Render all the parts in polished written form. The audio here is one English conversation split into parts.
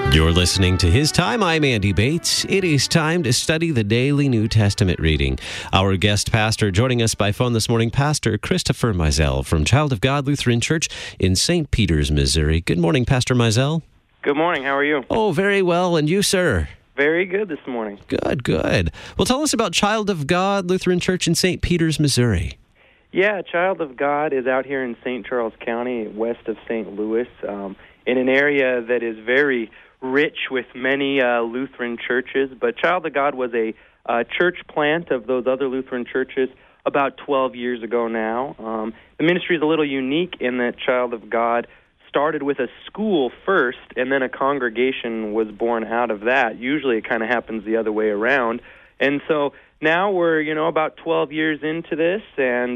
You're listening to His Time. I'm Andy Bates. It is time to study the daily New Testament reading. Our guest pastor joining us by phone this morning, Pastor Christopher Mizell from Child of God Lutheran Church in St. Peters, Missouri. Good morning, Pastor Mizell. Good morning. How are you? Oh, very well. And you, sir? Very good this morning. Good. Well, tell us about Child of God Lutheran Church in St. Peters, Missouri. Yeah, Child of God is out here in St. Charles County, west of St. Louis, in an area that is very rich with many Lutheran churches. But Child of God was a church plant of those other Lutheran churches about 12 years ago now. The ministry is a little unique in that Child of God started with a school first, and then a congregation was born out of that. Usually it kind of happens the other way around. And so now we're, about 12 years into this, and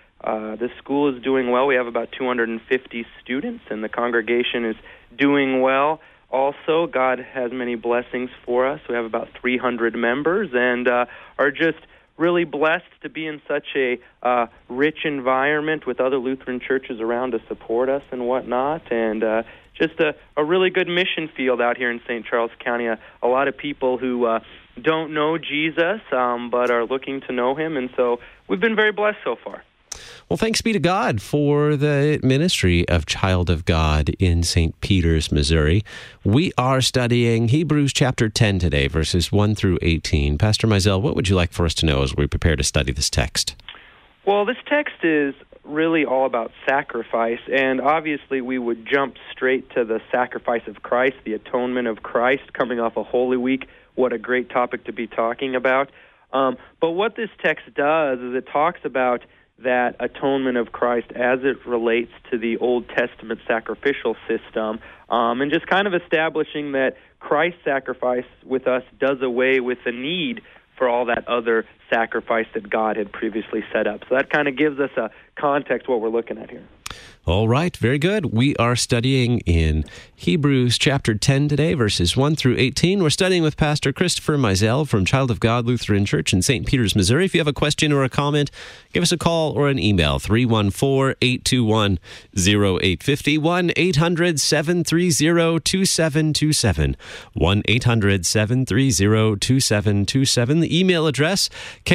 the school is doing well. We have about 250 students, and the congregation is doing well. Also, God has many blessings for us. We have about 300 members and are just really blessed to be in such a rich environment with other Lutheran churches around to support us and whatnot. And just a really good mission field out here in St. Charles County. A lot of people who don't know Jesus but are looking to know him. And so we've been very blessed so far. Well, thanks be to God for the ministry of Child of God in St. Peters, Missouri. We are studying Hebrews chapter 10 today, verses 1 through 18. Pastor Mizell, what would you like for us to know as we prepare to study this text? Well, this text is really all about sacrifice, and obviously we would jump straight to the sacrifice of Christ, the atonement of Christ, coming off a Holy Week. What a great topic to be talking about. But what this text does is it talks about that atonement of Christ as it relates to the Old Testament sacrificial system, and just kind of establishing that Christ's sacrifice with us does away with the need for all that other sacrifice that God had previously set up. So that kind of gives us a context what we're looking at here. All right, very good. We are studying in Hebrews chapter 10 today, verses 1 through 18. We're studying with Pastor Christopher Mizell from Child of God Lutheran Church in St. Peters, Missouri. If you have a question or a comment, give us a call or an email, 314-821-0850, 1-800-730-2727, 1-800-730-2727. The email address,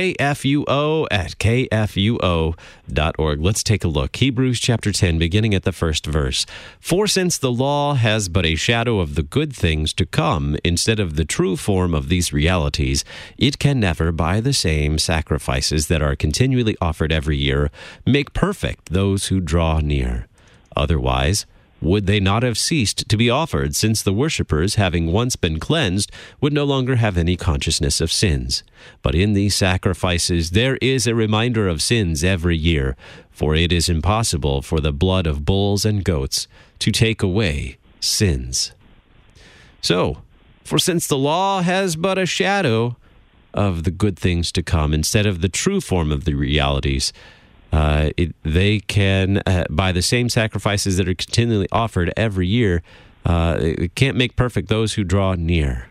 kfuo@kfuo.org. Let's take a look. Hebrews chapter 10, beginning at the first verse. For since the law has but a shadow of the good things to come, instead of the true form of these realities, it can never, by the same sacrifices that are continually offered every year, make perfect those who draw near. Otherwise, would they not have ceased to be offered, since the worshippers, having once been cleansed, would no longer have any consciousness of sins? But in these sacrifices there is a reminder of sins every year, for it is impossible for the blood of bulls and goats to take away sins. So, for since the law has but a shadow of the good things to come, instead of the true form of the realities, they can, by the same sacrifices that are continually offered every year, it can't make perfect those who draw near.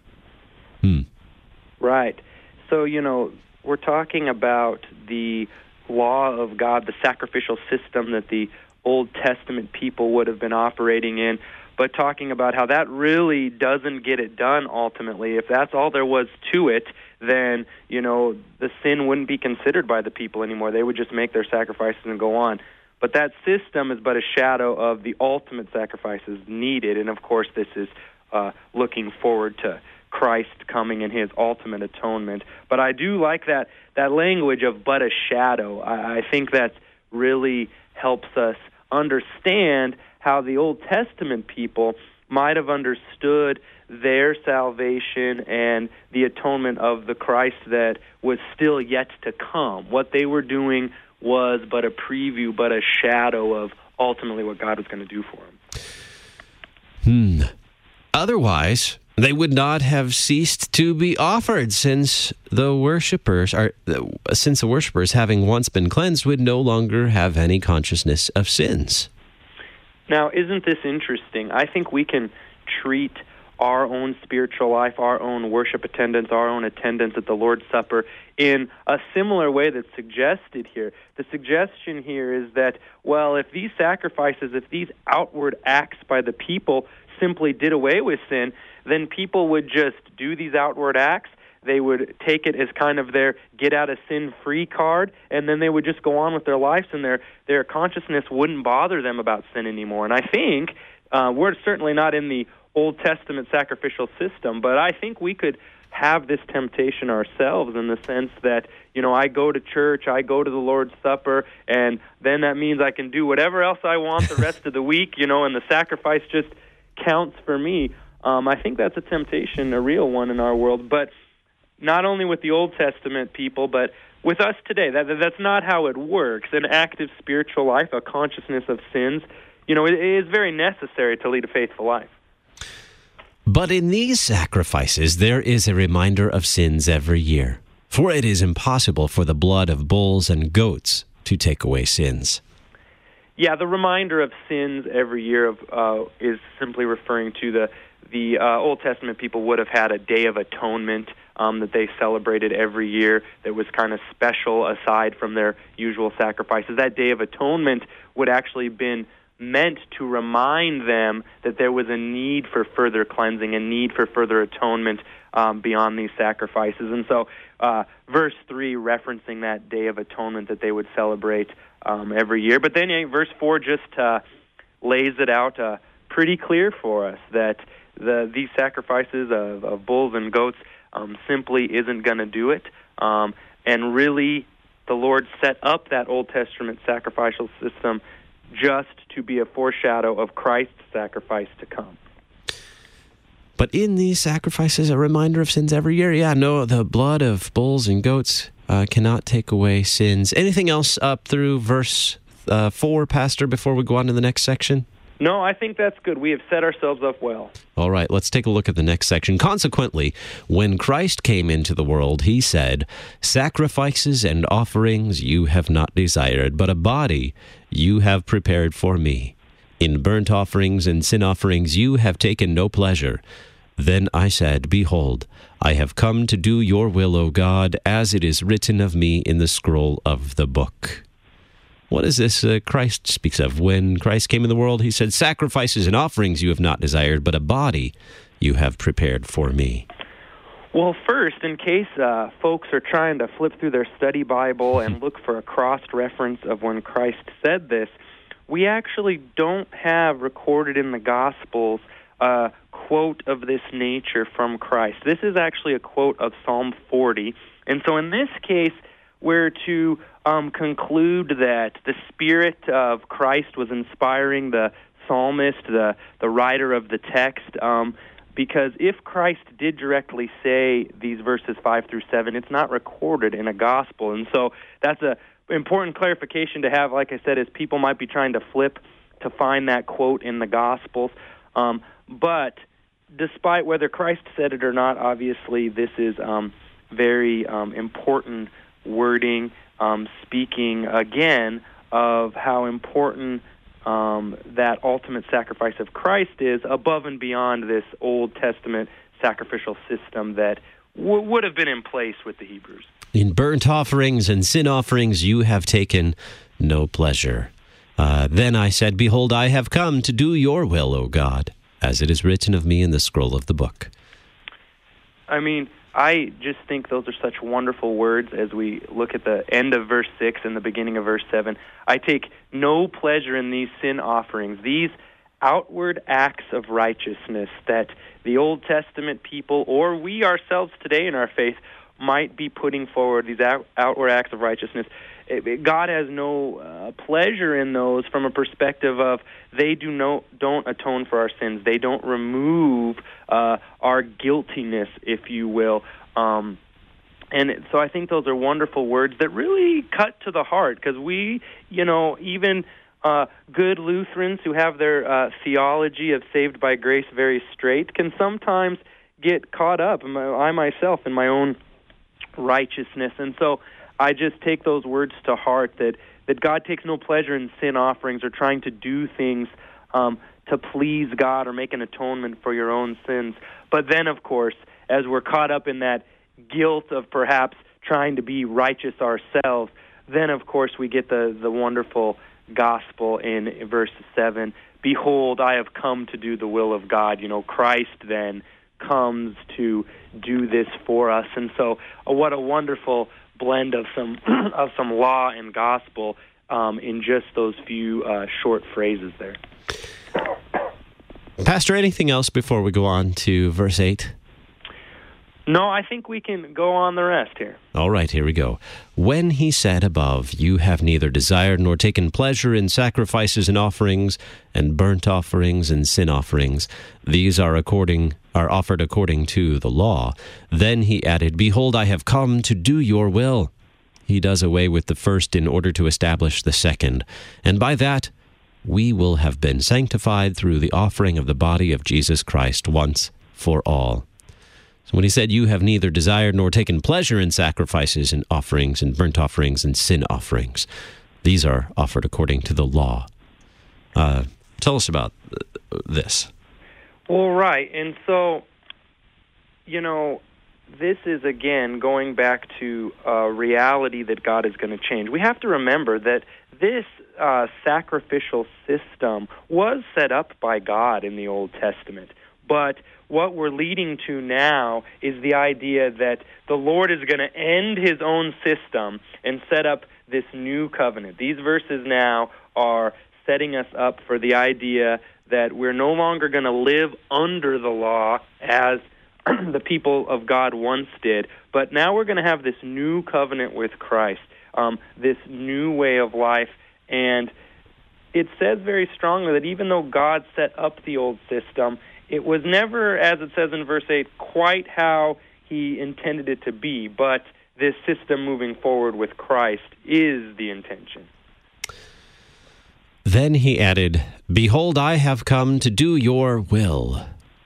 Right. So, we're talking about the law of God, the sacrificial system that the Old Testament people would have been operating in, but talking about how that really doesn't get it done ultimately. If that's all there was to it, then, the sin wouldn't be considered by the people anymore. They would just make their sacrifices and go on. But that system is but a shadow of the ultimate sacrifices needed. And, of course, this is looking forward to Christ coming in his ultimate atonement. But I do like that language of but a shadow. I think that really helps us understand how the Old Testament people might have understood their salvation and the atonement of the Christ that was still yet to come. What they were doing was but a preview, but a shadow of ultimately what God was going to do for them. Otherwise, they would not have ceased to be offered, since the worshippers, having once been cleansed, would no longer have any consciousness of sins. Now, isn't this interesting? I think we can treat our own spiritual life, our own worship attendance, our own attendance at the Lord's Supper in a similar way that's suggested here. The suggestion here is that, well, if these sacrifices, if these outward acts by the people simply did away with sin, then people would just do these outward acts. They would take it as kind of their get-out-of-sin-free card, and then they would just go on with their lives, and their consciousness wouldn't bother them about sin anymore. And I think we're certainly not in the Old Testament sacrificial system, but I think we could have this temptation ourselves in the sense that, I go to church, I go to the Lord's Supper, and then that means I can do whatever else I want the rest of the week, and the sacrifice just counts for me. I think that's a temptation, a real one in our world, but not only with the Old Testament people, but with us today. That's not how it works. An active spiritual life, a consciousness of sins, it is very necessary to lead a faithful life. But in these sacrifices, there is a reminder of sins every year. For it is impossible for the blood of bulls and goats to take away sins. Yeah, the reminder of sins every year is simply referring to the Old Testament people would have had a Day of Atonement that they celebrated every year that was kind of special aside from their usual sacrifices. That Day of Atonement would actually been meant to remind them that there was a need for further cleansing, a need for further atonement beyond these sacrifices. And so verse 3 referencing that Day of Atonement that they would celebrate every year. But then verse 4 just lays it out pretty clear for us that these sacrifices of bulls and goats simply isn't going to do it. And really, the Lord set up that Old Testament sacrificial system just to be a foreshadow of Christ's sacrifice to come. But in these sacrifices, a reminder of sins every year. Yeah, no, the blood of bulls and goats cannot take away sins. Anything else up through verse 4, Pastor, before we go on to the next section? No, I think that's good. We have set ourselves up well. All right, let's take a look at the next section. Consequently, when Christ came into the world, he said, "Sacrifices and offerings you have not desired, but a body you have prepared for me. In burnt offerings and sin offerings you have taken no pleasure. Then I said, Behold, I have come to do your will, O God, as it is written of me in the scroll of the book." What is this Christ speaks of? When Christ came in the world, he said, "Sacrifices and offerings you have not desired, but a body you have prepared for me." Well, first, in case folks are trying to flip through their study Bible and look for a cross-reference of when Christ said this, we actually don't have recorded in the Gospels a quote of this nature from Christ. This is actually a quote of Psalm 40. And so in this case, we're to conclude that the Spirit of Christ was inspiring the psalmist, the writer of the text, because if Christ did directly say these verses 5 through 7, it's not recorded in a gospel. And so that's an important clarification to have, like I said, as people might be trying to flip to find that quote in the Gospels. But despite whether Christ said it or not, obviously this is very important wording, speaking again of how important that ultimate sacrifice of Christ is above and beyond this Old Testament sacrificial system that would have been in place with the Hebrews. In burnt offerings and sin offerings you have taken no pleasure. Then I said, Behold, I have come to do your will, O God, as it is written of me in the scroll of the book. I mean, I just think those are such wonderful words as we look at the end of verse 6 and the beginning of verse 7. I take no pleasure in these sin offerings, these outward acts of righteousness that the Old Testament people, or we ourselves today in our faith, might be putting forward, these outward acts of righteousness. God has no pleasure in those from a perspective of they don't atone for our sins. They don't remove our guiltiness, if you will. And so I think those are wonderful words that really cut to the heart, because we, even good Lutherans who have their theology of saved by grace very straight can sometimes get caught up, I myself, in my own righteousness. And so I just take those words to heart that God takes no pleasure in sin offerings or trying to do things to to please God or make an atonement for your own sins. But then, of course, as we're caught up in that guilt of perhaps trying to be righteous ourselves, then, of course, we get the wonderful gospel in verse 7. Behold, I have come to do the will of God. Christ then comes to do this for us. And so what a wonderful blend of some law and gospel in just those few short phrases there. Pastor, anything else before we go on to verse 8? No, I think we can go on the rest here. All right, here we go. When he said above, you have neither desired nor taken pleasure in sacrifices and offerings, and burnt offerings and sin offerings, these are offered according to the law. Then he added, behold, I have come to do your will. He does away with the first in order to establish the second. And by that, we will have been sanctified through the offering of the body of Jesus Christ once for all. So when he said, you have neither desired nor taken pleasure in sacrifices and offerings and burnt offerings and sin offerings, these are offered according to the law. Tell us about this. Well, right. And so, this is, again, going back to a reality that God is going to change. We have to remember that this sacrificial system was set up by God in the Old Testament. But what we're leading to now is the idea that the Lord is going to end his own system and set up this new covenant. These verses now are setting us up for the idea that we're no longer going to live under the law as the people of God once did, but now we're going to have this new covenant with Christ, this new way of life. And it says very strongly that even though God set up the old system, it was never, as it says in verse 8, quite how he intended it to be, but this system moving forward with Christ is the intention. Then he added, behold, I have come to do your will.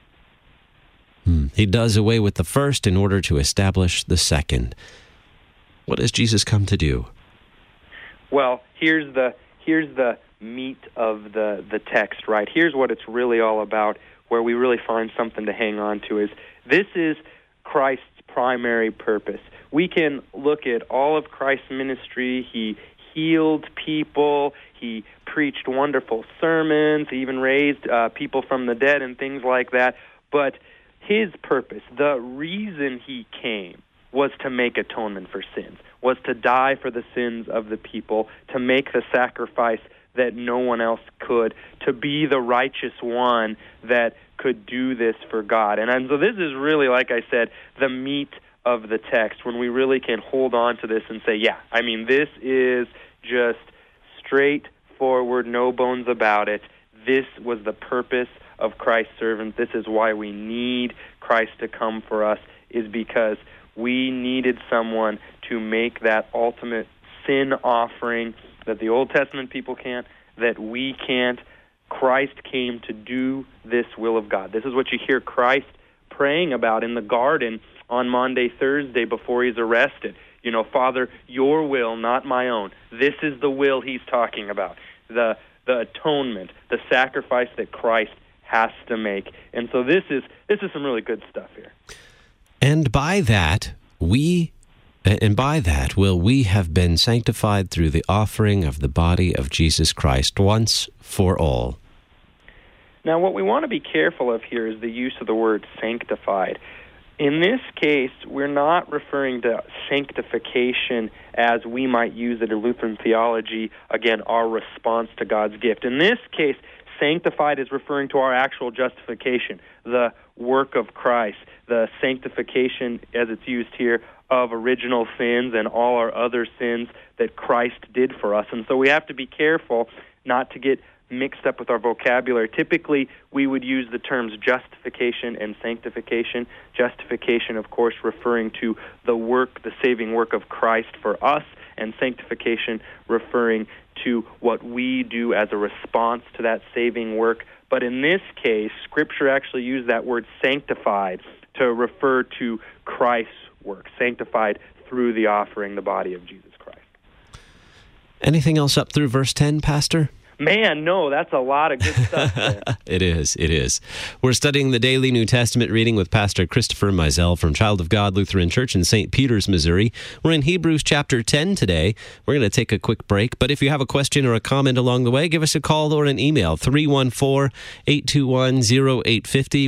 He does away with the first in order to establish the second. What does Jesus come to do? Well, here's the meat of the text, right? Here's what it's really all about, where we really find something to hang on to, is this is Christ's primary purpose. We can look at all of Christ's ministry. He healed people. He preached wonderful sermons. He even raised people from the dead and things like that. But his purpose, the reason he came, was to make atonement for sins, was to die for the sins of the people, to make the sacrifice that no one else could, to be the righteous one that could do this for God. And so this is really, like I said, the meat of the text, when we really can hold on to this and say, this is just straightforward, no bones about it. This was the purpose of Christ's servant. This is why we need Christ to come for us, is because we needed someone to make that ultimate sin offering that the Old Testament people can't, that we can't. Christ came to do this will of God. This is what you hear Christ praying about in the garden on Maundy, Thursday before he's arrested. Father, your will, not my own. This is the will he's talking about. The atonement, the sacrifice that Christ has to make. And so this is some really good stuff here. And by that will we have been sanctified through the offering of the body of Jesus Christ once for all. Now, what we want to be careful of here is the use of the word sanctified. In this case, we're not referring to sanctification as we might use it in Lutheran theology, again, our response to God's gift. In this case, sanctified is referring to our actual justification, the work of Christ, the sanctification, as it's used here, of original sins and all our other sins that Christ did for us. And so we have to be careful not to get mixed up with our vocabulary. Typically, we would use the terms justification and sanctification. Justification, of course, referring to the work, the saving work of Christ for us, and sanctification referring to what we do as a response to that saving work. But in this case, Scripture actually used that word sanctified to refer to Christ's work, sanctified through the offering, the body of Jesus Christ. Anything else up through verse 10, Pastor? Man, no, that's a lot of good stuff there. It is. We're studying the daily New Testament reading with Pastor Christopher Meisel from Child of God Lutheran Church in St. Peters, Missouri. We're in Hebrews chapter 10 today. We're going to take a quick break, but if you have a question or a comment along the way, give us a call or an email, 314-821-0850,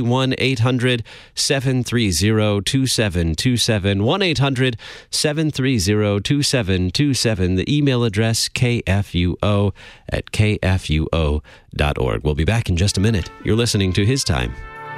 1-800-730-2727, 1-800-730-2727, the email address kfuo@kfuo.org. We'll be back in just a minute. You're listening to His Time.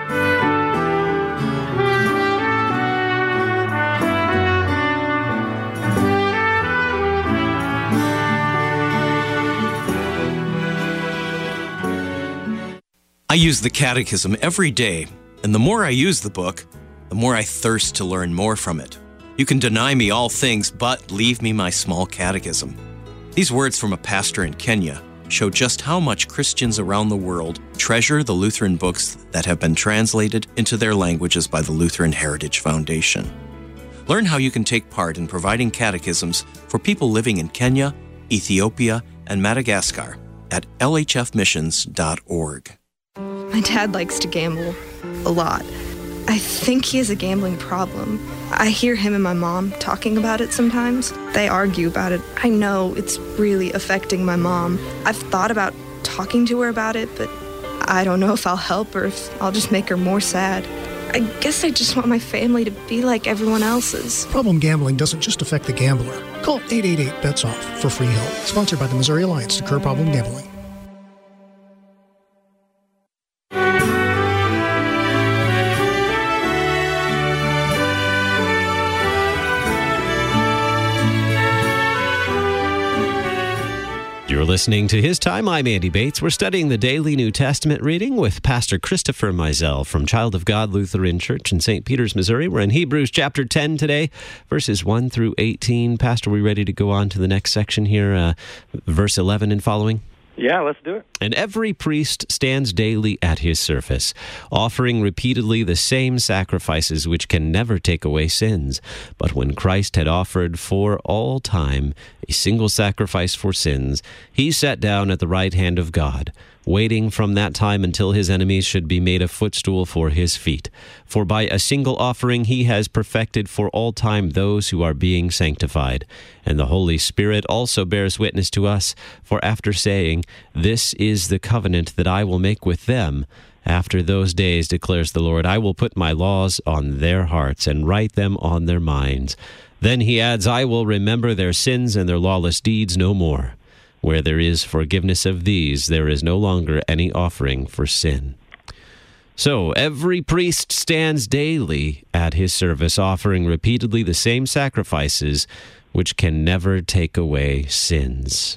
I use the Catechism every day, and the more I use the book, the more I thirst to learn more from it. You can deny me all things, but leave me my small catechism. These words from a pastor in Kenya show just how much Christians around the world treasure the Lutheran books that have been translated into their languages by the Lutheran Heritage Foundation. Learn how you can take part in providing catechisms for people living in Kenya, Ethiopia, and Madagascar at lhfmissions.org. My dad likes to gamble a lot. I think he has a gambling problem. I hear him and my mom talking about it sometimes. They argue about it. I know it's really affecting my mom. I've thought about talking to her about it, but I don't know if I'll help or if I'll just make her more sad. I guess I just want my family to be like everyone else's. Problem gambling doesn't just affect the gambler. Call 888-BETS-OFF for free help. Sponsored by the Missouri Alliance to Curb Problem Gambling. You're listening to His Time. I'm Andy Bates. We're studying the daily New Testament reading with Pastor Christopher Meisel from Child of God Lutheran Church in St. Peters, Missouri. We're in Hebrews chapter 10 today, verses 1 through 18. Pastor, are we ready to go on to the next section here, verse 11 and following? Yeah, let's do it. And every priest stands daily at his service, offering repeatedly the same sacrifices which can never take away sins. But when Christ had offered for all time a single sacrifice for sins, he sat down at the right hand of God, waiting from that time until his enemies should be made a footstool for his feet. For by a single offering he has perfected for all time those who are being sanctified. And the Holy Spirit also bears witness to us, for after saying, "This is the covenant that I will make with them, after those days, declares the Lord, I will put my laws on their hearts and write them on their minds." Then he adds, "I will remember their sins and their lawless deeds no more. Where there is forgiveness of these, there is no longer any offering for sin." So every priest stands daily at his service, offering repeatedly the same sacrifices which can never take away sins.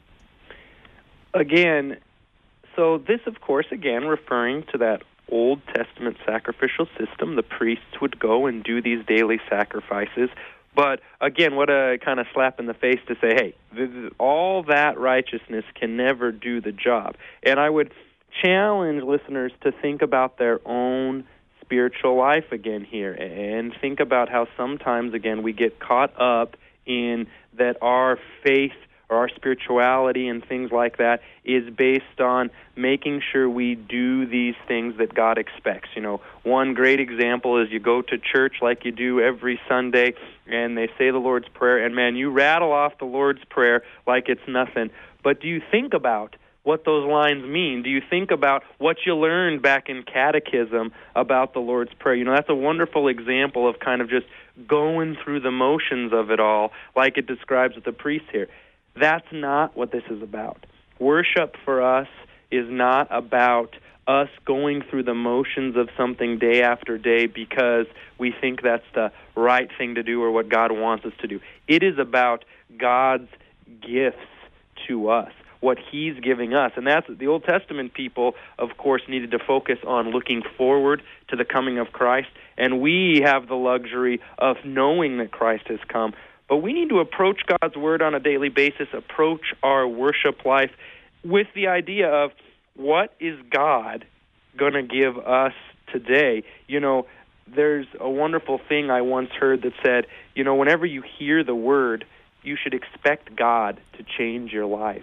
Again, so this, of course, again, referring to that Old Testament sacrificial system. The priests would go and do these daily sacrifices. But again, what a kind of slap in the face to say, hey, all that righteousness can never do the job. And I would challenge listeners to think about their own spiritual life again here and think about how sometimes, again, we get caught up in that our faith or our spirituality and things like that is based on making sure we do these things that God expects. You know, one great example is you go to church like you do every Sunday, and they say the Lord's Prayer, and man, you rattle off the Lord's Prayer like it's nothing. But do you think about what those lines mean? Do you think about what you learned back in catechism about the Lord's Prayer? You know, that's a wonderful example of kind of just going through the motions of it all like it describes with the priest here. That's not what this is about. Worship for us is not about us going through the motions of something day after day because we think that's the right thing to do or what God wants us to do. It is about God's gifts to us, what He's giving us. And that's the Old Testament people, of course, needed to focus on looking forward to the coming of Christ. And we have the luxury of knowing that Christ has come. But we need to approach God's Word on a daily basis, approach our worship life with the idea of what is God going to give us today? You know, there's a wonderful thing I once heard that said, you know, whenever you hear the Word, you should expect God to change your life.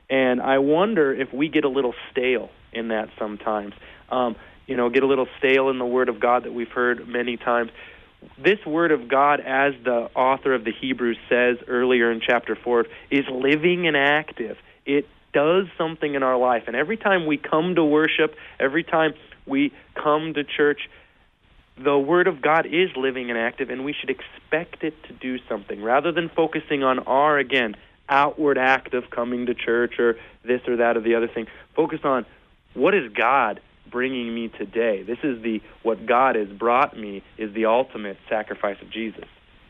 And I wonder if we get a little stale in that sometimes. Get a little stale in the Word of God that we've heard many times. This Word of God, as the author of the Hebrews says earlier in chapter 4, is living and active. It does something in our life. And every time we come to worship, every time we come to church, the Word of God is living and active, and we should expect it to do something. Rather than focusing on our, again, outward act of coming to church or this or that or the other thing, focus on what is God bringing me today. This is what God has brought me is the ultimate sacrifice of Jesus.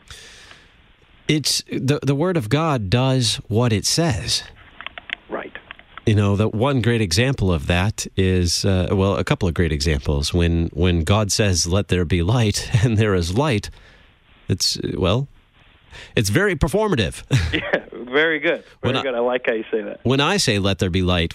It's the Word of God does what it says. Right. The one great example of that is, a couple of great examples. When God says, "Let there be light," and there is light, it's very performative. Yeah, very good. Very good. I like how you say that. When I say, "Let there be light,"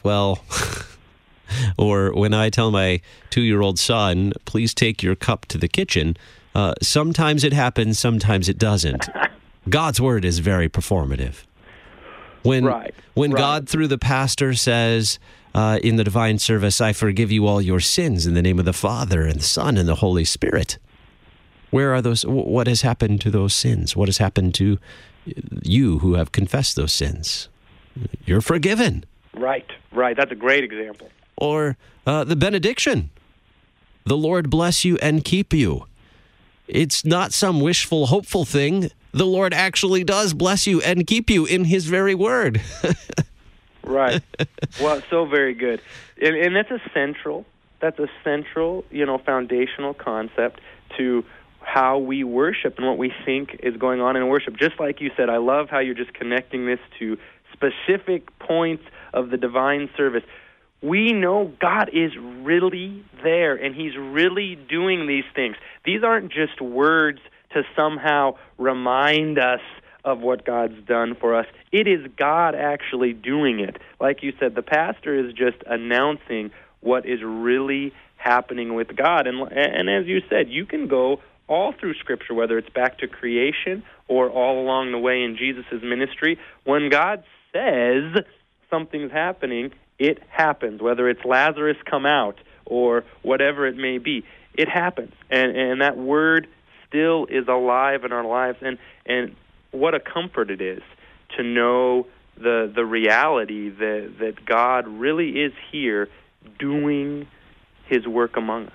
or when I tell my 2-year-old son, "Please take your cup to the kitchen," sometimes it happens, sometimes it doesn't. God's Word is very performative. When God, through the pastor, says in the divine service, "I forgive you all your sins in the name of the Father and the Son and the Holy Spirit," where are those? What has happened to those sins? What has happened to you who have confessed those sins? You're forgiven. Right. That's a great example. Or the benediction. "The Lord bless you and keep you." It's not some wishful, hopeful thing. The Lord actually does bless you and keep you in His very Word. Right. Well, so very good. And that's a central, foundational concept to how we worship and what we think is going on in worship. Just like you said, I love how you're just connecting this to specific points of the divine service. We know God is really there, and He's really doing these things. These aren't just words to somehow remind us of what God's done for us. It is God actually doing it. Like you said, the pastor is just announcing what is really happening with God. And as you said, you can go all through Scripture, whether it's back to creation or all along the way in Jesus' ministry. When God says something's happening, it happens, whether it's Lazarus come out or whatever it may be. It happens. And that word still is alive in our lives. And what a comfort it is to know the reality that God really is here doing His work among us.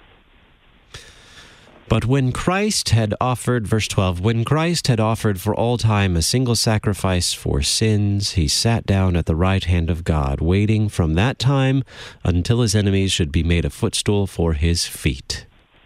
But when Christ had offered, verse 12, when Christ had offered for all time a single sacrifice for sins, He sat down at the right hand of God, waiting from that time until His enemies should be made a footstool for His feet.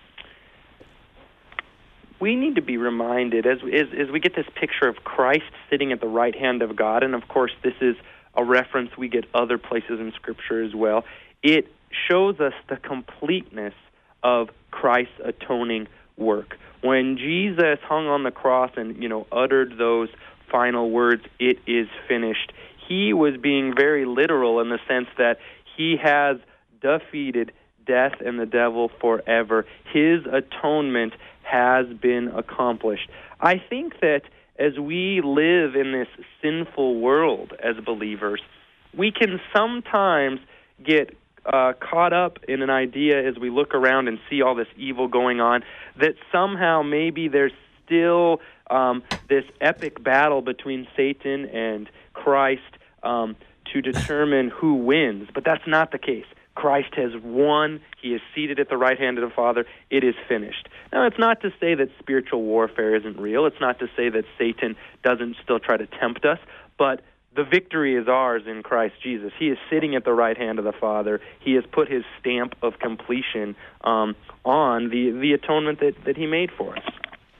We need to be reminded, as we get this picture of Christ sitting at the right hand of God, and of course this is a reference we get other places in Scripture as well, it shows us the completeness of Christ's atoning work. When Jesus hung on the cross and, uttered those final words, "It is finished," He was being very literal in the sense that He has defeated death and the devil forever. His atonement has been accomplished. I think that as we live in this sinful world as believers, we can sometimes get caught up in an idea as we look around and see all this evil going on, that somehow maybe there's still this epic battle between Satan and Christ to determine who wins. But that's not the case. Christ has won. He is seated at the right hand of the Father. It is finished. Now, it's not to say that spiritual warfare isn't real. It's not to say that Satan doesn't still try to tempt us, but the victory is ours in Christ Jesus. He is sitting at the right hand of the Father. He has put His stamp of completion on the atonement that He made for us.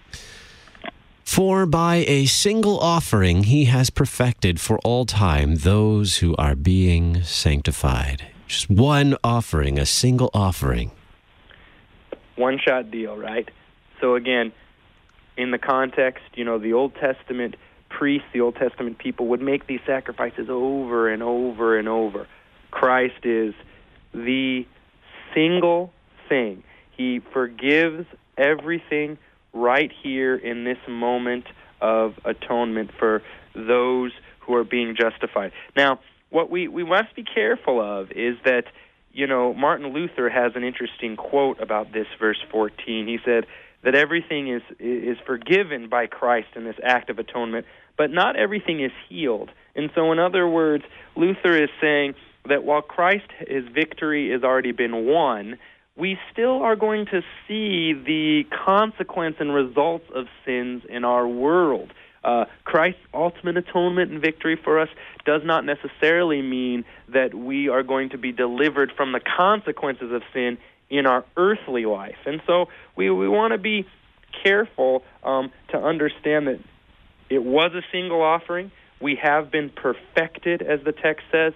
For by a single offering He has perfected for all time those who are being sanctified. Just one offering, a single offering. One-shot deal, right? So again, in the context, the Old Testament priests, the Old Testament people would make these sacrifices over and over and over. Christ is the single thing. He forgives everything right here in this moment of atonement for those who are being justified. Now, what we must be careful of is that, Martin Luther has an interesting quote about this, verse 14. He said that everything is forgiven by Christ in this act of atonement, but not everything is healed. And so, in other words, Luther is saying that while his victory has already been won, we still are going to see the consequence and results of sins in our world. Christ's ultimate atonement and victory for us does not necessarily mean that we are going to be delivered from the consequences of sin in our earthly life. And so we want to be careful to understand that it was a single offering. We have been perfected, as the text says,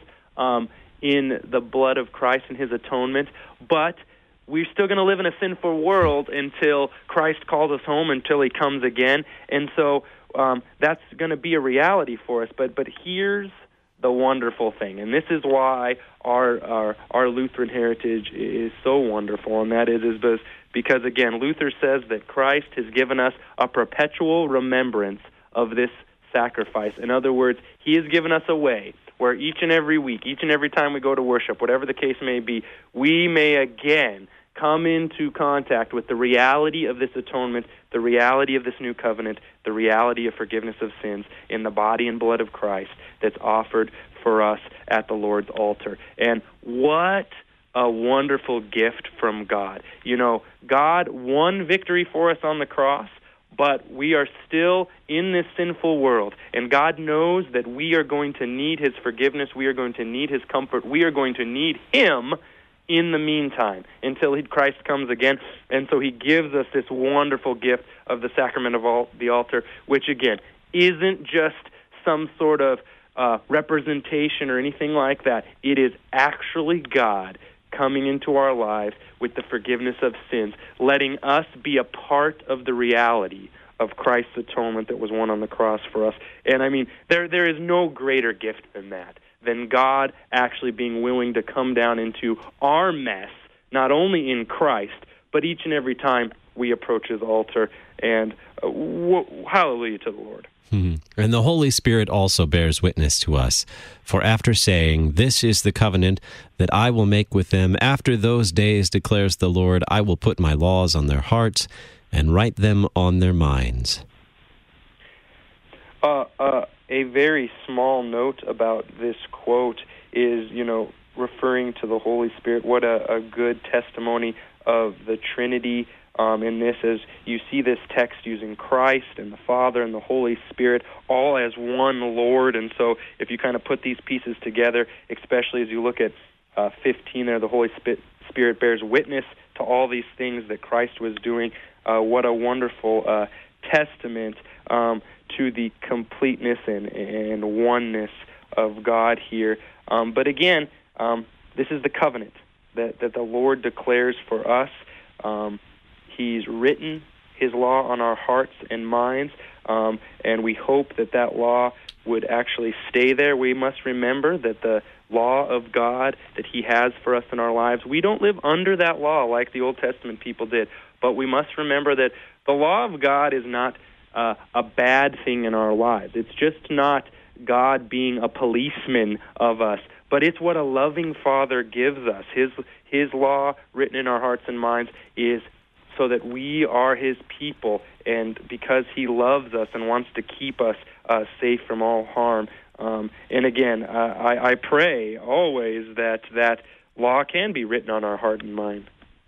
in the blood of Christ and his atonement, but we're still going to live in a sinful world until Christ calls us home, until he comes again. And so that's going to be a reality for us. But here's the wonderful thing, and this is why our Lutheran heritage is so wonderful, and that is because, again, Luther says that Christ has given us a perpetual remembrance of this sacrifice. In other words, he has given us a way where each and every week, each and every time we go to worship, whatever the case may be, we may again come into contact with the reality of this atonement, the reality of this new covenant, the reality of forgiveness of sins in the body and blood of Christ that's offered for us at the Lord's altar. And what a wonderful gift from God. God won victory for us on the cross, but we are still in this sinful world, and God knows that we are going to need his forgiveness, we are going to need his comfort, we are going to need him in the meantime until Christ comes again. And so he gives us this wonderful gift of the sacrament of the altar, which, again, isn't just some sort of representation or anything like that. It is actually God coming into our lives with the forgiveness of sins, letting us be a part of the reality of Christ's atonement that was won on the cross for us. And I mean, there is no greater gift than that, than God actually being willing to come down into our mess, not only in Christ, but each and every time we approach his altar. And hallelujah to the Lord. Mm-hmm. And the Holy Spirit also bears witness to us. For after saying, "This is the covenant that I will make with them after those days, declares the Lord, I will put my laws on their hearts and write them on their minds." A very small note about this quote is, referring to the Holy Spirit. What a good testimony of the Trinity in this, as you see this text using Christ and the Father and the Holy Spirit all as one Lord. And so if you kind of put these pieces together, especially as you look at 15 there, the Holy Spirit bears witness to all these things that Christ was doing. What a wonderful testament to the completeness and oneness of God here. But again, this is the covenant that the Lord declares for us. He's written his law on our hearts and minds, and we hope that law would actually stay there. We must remember that the law of God that he has for us in our lives, we don't live under that law like the Old Testament people did, but we must remember that the law of God is not a bad thing in our lives. It's just not God being a policeman of us, but it's what a loving Father gives us. His law written in our hearts and minds is so that we are his people, and because he loves us and wants to keep us safe from all harm. And again, I pray always that law can be written on our heart and mind.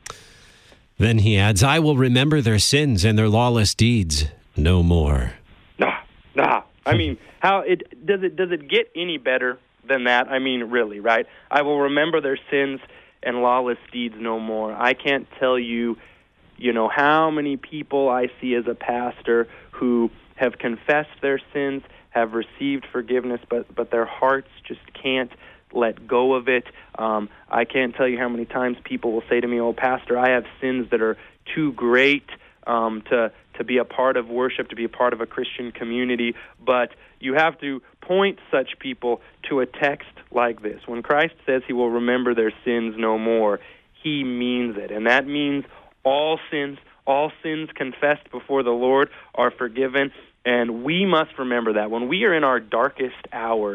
Then he adds, "I will remember their sins and their lawless deeds no more." Nah. I mean, how does it get any better than that? I mean, really, right? I will remember their sins and lawless deeds no more. I can't tell you, how many people I see as a pastor who have confessed their sins, have received forgiveness, but their hearts just can't let go of it. I can't tell you how many times people will say to me, "Oh, Pastor, I have sins that are too great to be a part of worship, to be a part of a Christian community." But you have to point such people to a text like this. When Christ says he will remember their sins no more, he means it. And that means all sins confessed before the Lord are forgiven. And we must remember that. When we are in our darkest hours,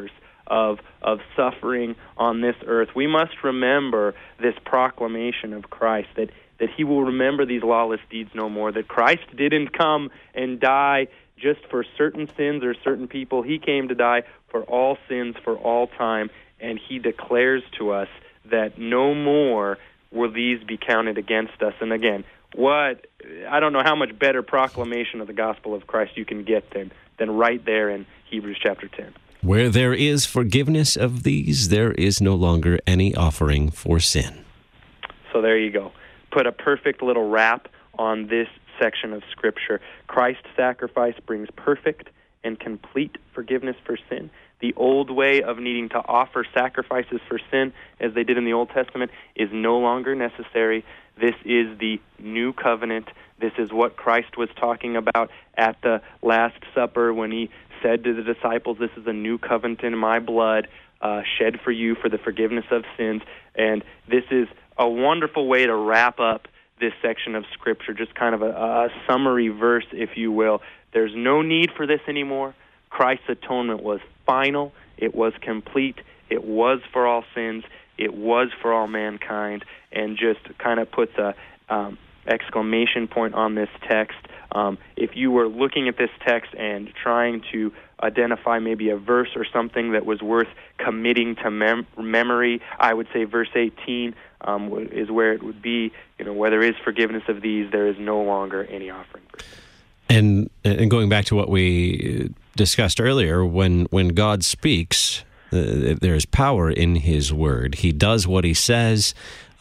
of suffering on this earth, we must remember this proclamation of Christ, that he will remember these lawless deeds no more, that Christ didn't come and die just for certain sins or certain people. He came to die for all sins for all time, and he declares to us that no more will these be counted against us. And again, I don't know how much better proclamation of the gospel of Christ you can get than right there in Hebrews chapter 10. Where there is forgiveness of these, there is no longer any offering for sin. So there you go. Put a perfect little wrap on this section of Scripture. Christ's sacrifice brings perfect and complete forgiveness for sin. The old way of needing to offer sacrifices for sin, as they did in the Old Testament, is no longer necessary. This is the new covenant. This is what Christ was talking about at the Last Supper when he said to the disciples, "This is a new covenant in my blood, shed for you for the forgiveness of sins." And this is a wonderful way to wrap up this section of Scripture, just kind of a summary verse, if you will. There's no need for this anymore. Christ's atonement was final. It was complete. It was for all sins. It was for all mankind, and just kind of puts a exclamation point on this text. If you were looking at this text and trying to identify maybe a verse or something that was worth committing to memory, I would say verse 18 is where it would be. Where there is forgiveness of these, there is no longer any offering for sin. And going back to what we discussed earlier, when God speaks, there is power in His word. He does what He says.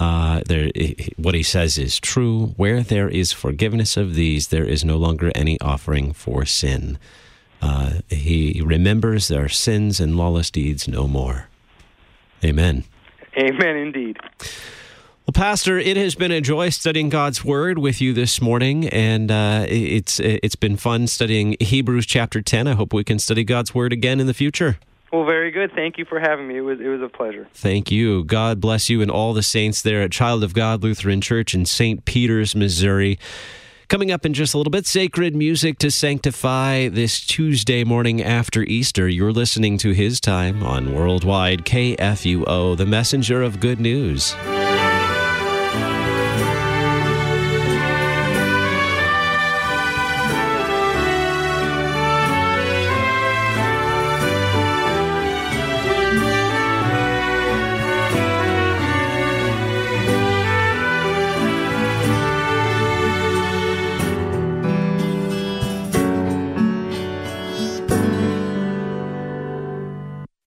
What He says is true. Where there is forgiveness of these, there is no longer any offering for sin. He remembers their sins and lawless deeds no more. Amen. Amen, indeed. Well, Pastor, it has been a joy studying God's Word with you this morning, and it's been fun studying Hebrews chapter 10. I hope we can study God's Word again in the future. Well, very good. Thank you for having me. It was a pleasure. Thank you. God bless you and all the saints there at Child of God Lutheran Church in St. Peters, Missouri. Coming up in just a little bit, sacred music to sanctify this Tuesday morning after Easter. You're listening to His Time on Worldwide KFUO, the messenger of good news.